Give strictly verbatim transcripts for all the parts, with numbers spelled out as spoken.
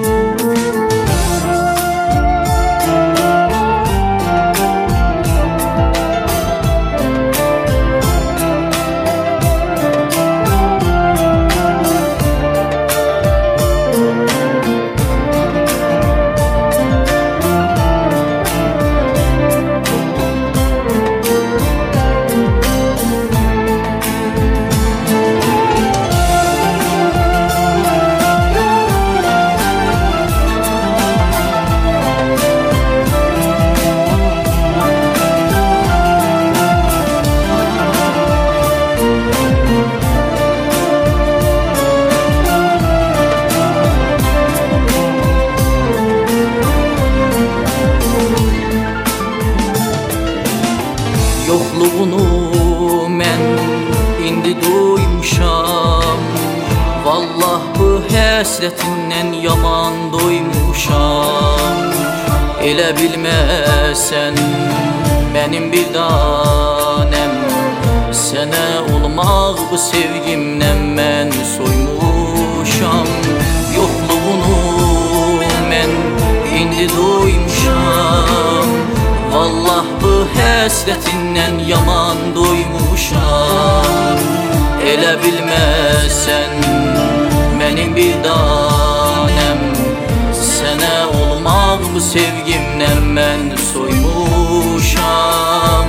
Yoxluğunu mən indi duymuşam, vallah bu həsrətindən yaman doymuşam. Elə bilməsən mənim bir danəm, sənə olmaq bu sevgimdən mən soymuşam. Yoxluğunu mən indi duymuşam, vallah bu həsrətindən yaman doymuşam. Elə bilməsən mənim bir danəm, sənə olmaq bu sevgimdən mən soymuşam.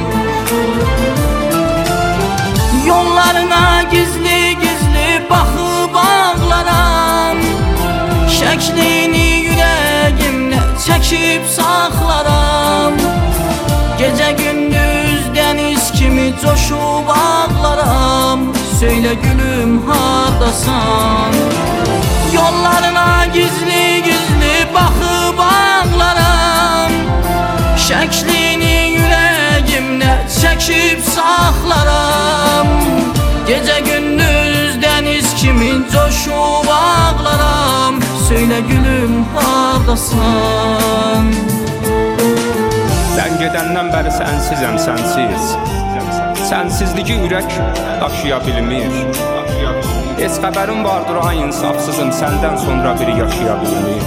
Yollarına gizli gizli baxıb ağlaram, şəklini yürəyimdə çəkib saxlaram. Gecə gündüz dəniz kimi coşub ağlaram, söylə gülüm hardasan. Yollarına gizli gizli baxıb ağlaram, şəklini yürəyimdə çəkib saxlaram. Gecə gündüz dəniz kimi coşub ağlaram, söylə gülüm hardasan. Sən gedəndən bəri sənsizəm, sənsiz. Sənsizliyi ürək daşıya bilmir. Heç xəbərim vardır, ay insafsızım, səndən sonra biri yaşaya bilmir.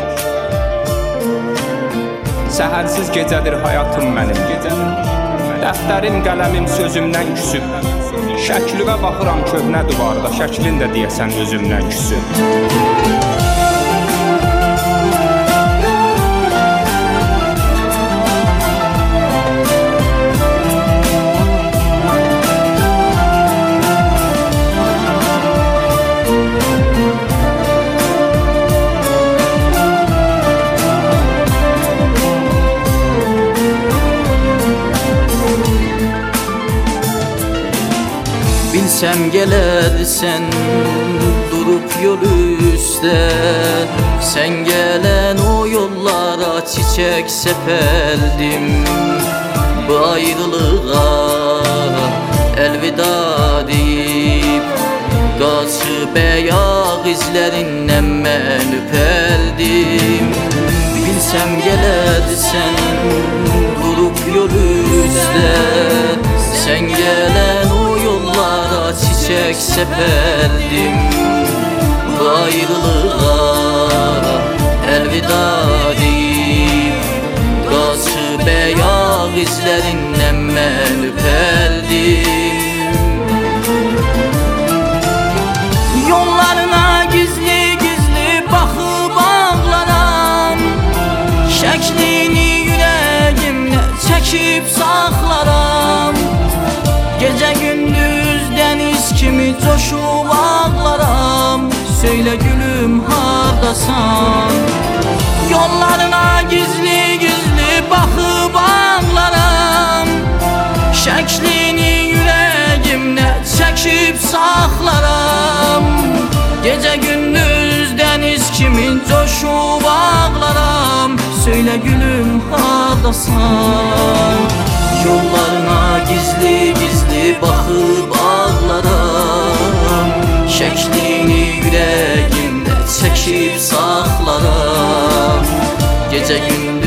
Səhərsiz gecədir həyatım mənim, dəftərim, qələmim sözümdən küsüb. Şəklinə baxıram köhnə duvarda, şəklin də deyəsən özümdən küsüb. Bilsəm gələrsən durub yol üstə, sən gələn o yollara çiçək səpərdim. Bu ayrılığa əlvida deyib, qaçıb əyaq izlərindən mən öpərdim. Bilsəm gələrsən durub yol üstə, sən gələn o yollara çiçək səpərdim. Bu ayrılığa əlvida deyib, qaçıb əyaq izlərindən mən öpərdim. Yollarına gizli gizli baxıb ağlaram, şəklini yürəyimdə çəkib saxlaram. Gecə gündüz dəniz kimi coşub ağlaram, söylə gülüm hardasan. Yollarına gizli gizli baxıb ağlaram, şəklini yürəyimdə çəkib saxlaram. Gecə gündüz dəniz kimi coşub ağlaram, söylə gülüm hardasan. Yollarına gizli gizli baxıb ağlaram, şəklini yürəyimdə çəkib saxlaram. Gecə gündüz